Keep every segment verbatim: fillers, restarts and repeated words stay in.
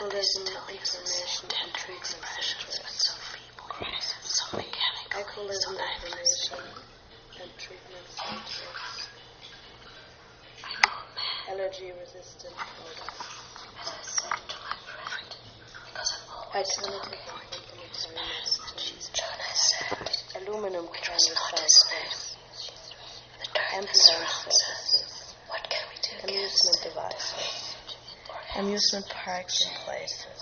Alcoholism, information, and treatment centers. So mechanical. Alcoholism, information, and treatment centers. Allergy-resistant products. As I said to my friend, because I'm always alternative and complementary medicine. John has said, aluminum can recycle. The darkness surrounds us. What can we do? Amusement devices. Amusement parks and places.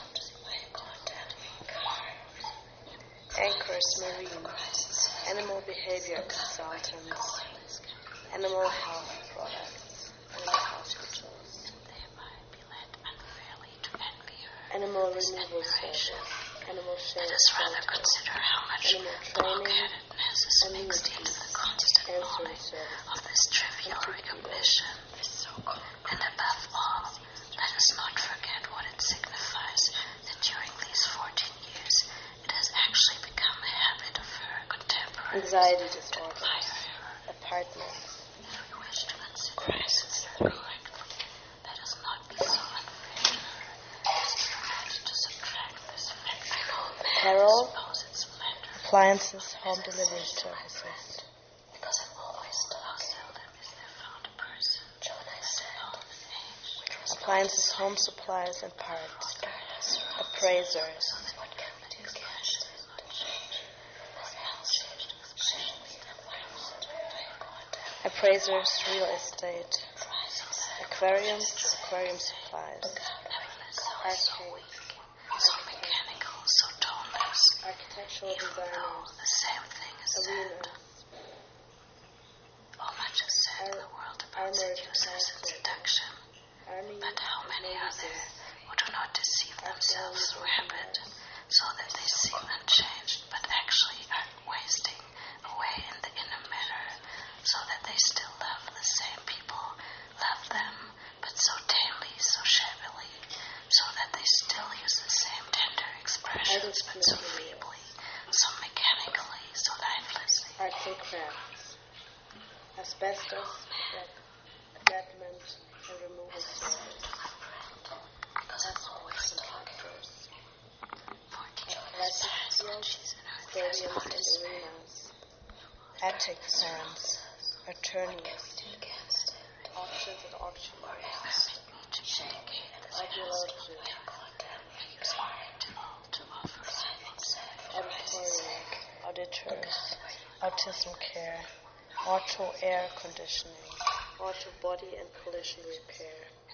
Anchors Marine. Animal behavior consultants. Animal health products. Animal hospitals. Animal removal service. Animal shade. Let us rather consider how much blockheadedness is mixed into the constant knowledge of this trivial recognition. And above all, let us not forget what it signifies that during these fourteen years it has actually become a habit of her contemporaries. Anxiety disorders. Apartments. If we wish to consider crisis correctly, let us not be so unfair to her as to forget to subtract this factor. Peril. Appliances, home delivery services. Because I'm always how seldom is there found a person. John, I said. Appliances, home supplies, and parts. Appraisers. What can we do? Appraisers, real estate. Aquariums, aquarium supplies. Arcade. So mechanical, so toneless. Architectural designers. The same thing is said. Oh, much is said in the world about seducers and seduction. But how many are there who do not deceive themselves through habit, so that they seem unchanged, but actually are wasting away in the inner mirror, so that they still love the same people, love them, but so tamely, so shabbily, so that they still use the same tender expressions, but so feebly, so mechanically, so lifelessly. Arts and crafts. Asbestos, abandonment, and removal service. Because I'm always doctors. Electric stadiums and arenas. Attic fans. Attorneys. Auctions and auctioneers. Ideology. Auditorium. Auditors. Autism care. Auto air conditioning. Auto body and collision repair.